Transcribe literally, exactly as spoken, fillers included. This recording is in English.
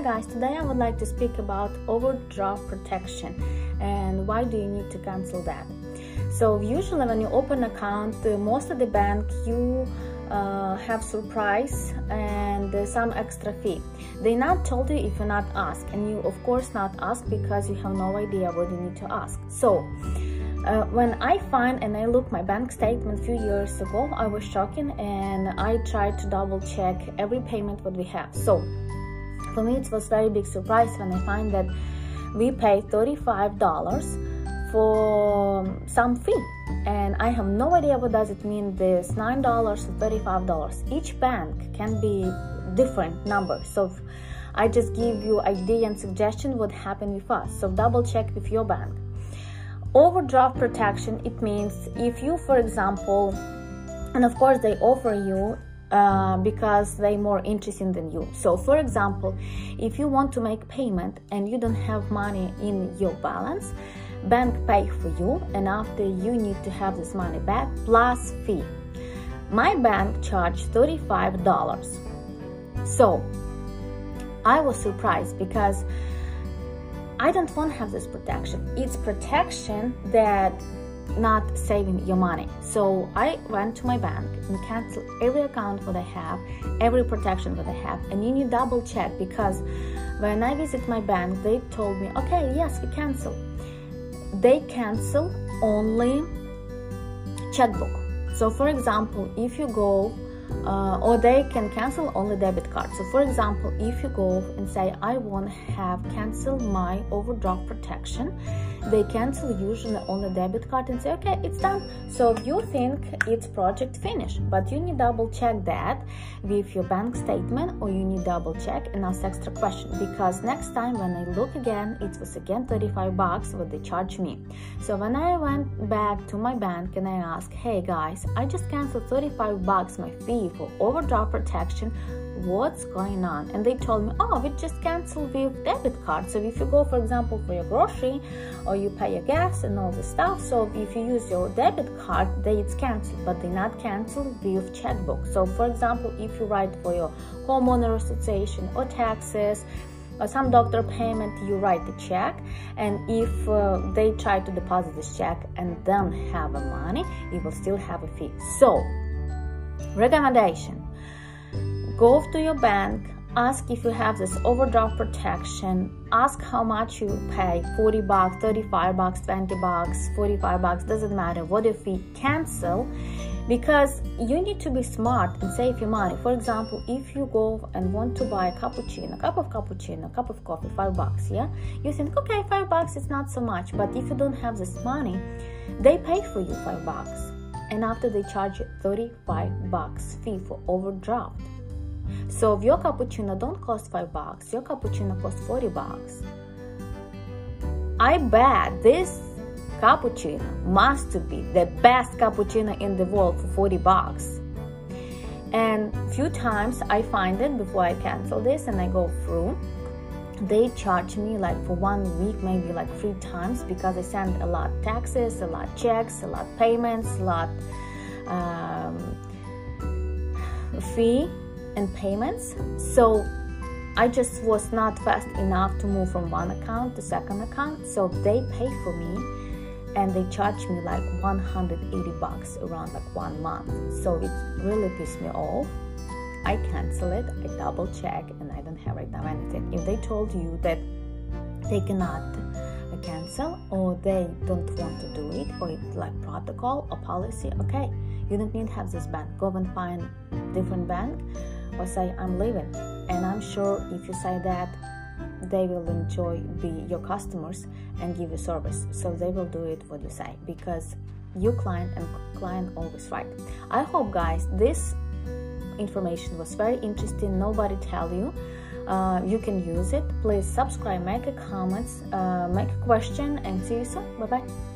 guys, today I would like to speak about overdraft protection and why do you need to cancel that. So usually when you open an account, uh, most of the bank you uh, have surprise and uh, some extra fee. They not told you if you not ask, and you of course not ask because you have no idea what you need to ask. So uh, when I find and I look my bank statement a few years ago, I was shocking and I tried to double check every payment what we have. So for me it was very big surprise when I find that we pay thirty-five dollars for some fee, and I have no idea what does it mean, this nine dollars or thirty-five dollars. Each bank can be different number, so I just give you idea and suggestion what happened with us. So double check with your bank. Overdraft protection, it means if you, for example, and of course they offer you uh, because they're more interested than you. So for example, if you want to make payment and you don't have money in your balance, bank pay for you, and after you need to have this money back plus fee. My bank charged thirty-five dollars. So I was surprised because I don't want to have this protection. It's protection that not saving your money. So I went to my bank and canceled every account that I have, every protection that I have, and you need double check, because when I visit my bank, they told me, okay, yes, we cancel. They cancel only checkbook. So for example, if you go uh, or they can cancel only debit card. So for example, if you go and say I want to have cancel my overdraft protection, they cancel usually on the debit card and say okay, it's done. So you think it's project finished, but you need double check that with your bank statement, or you need double check and ask extra question, because next time when I look again, it was again thirty-five bucks what they charge me. So when I went back to my bank and I asked, hey guys, I just canceled thirty-five bucks my fee for overdraft protection, what's going on? And they told me, oh, we just cancel with debit card. So if you go, for example, for your grocery, or you pay your gas and all this stuff, so if you use your debit card, they it's canceled, but they not cancel with checkbook. So for example, if you write for your homeowner association or taxes or some doctor payment, you write the check, and if uh, they try to deposit this check and then have a money, you will still have a fee. So recommendation: go to your bank, ask if you have this overdraft protection, ask how much you pay, forty bucks, thirty-five bucks, twenty bucks, forty-five bucks, doesn't matter what your fee, cancel, because you need to be smart and save your money. For example, if you go and want to buy a cappuccino, a cup of cappuccino, a cup of coffee, five bucks, yeah? You think, okay, five bucks is not so much, but if you don't have this money, they pay for you five bucks. And after they charge you thirty-five bucks fee for overdraft. So if your cappuccino don't cost five bucks, your cappuccino costs forty bucks. I bet this cappuccino must be the best cappuccino in the world for forty bucks. And few times I find it before I cancel this and I go through, they charge me like for one week maybe like three times, because I send a lot taxes, a lot checks, a lot payments, a lot um, fee and payments. So I just was not fast enough to move from one account to second account, so they pay for me and they charge me like one hundred eighty bucks around like one month. So it really pissed me off. I cancel it, I double check, and I don't have right now anything. If they told you that they cannot cancel, or they don't want to do it, or it's like protocol or policy, okay, you don't need to have this bank. Go and find different bank, or say I'm leaving. And I'm sure if you say that, they will enjoy be your customers and give you service. So they will do it what you say, because you client and client always right. I hope guys this information was very interesting. Nobody tell you uh, you can use it. Please subscribe, make a comments, uh, make a question, and see you soon. Bye bye.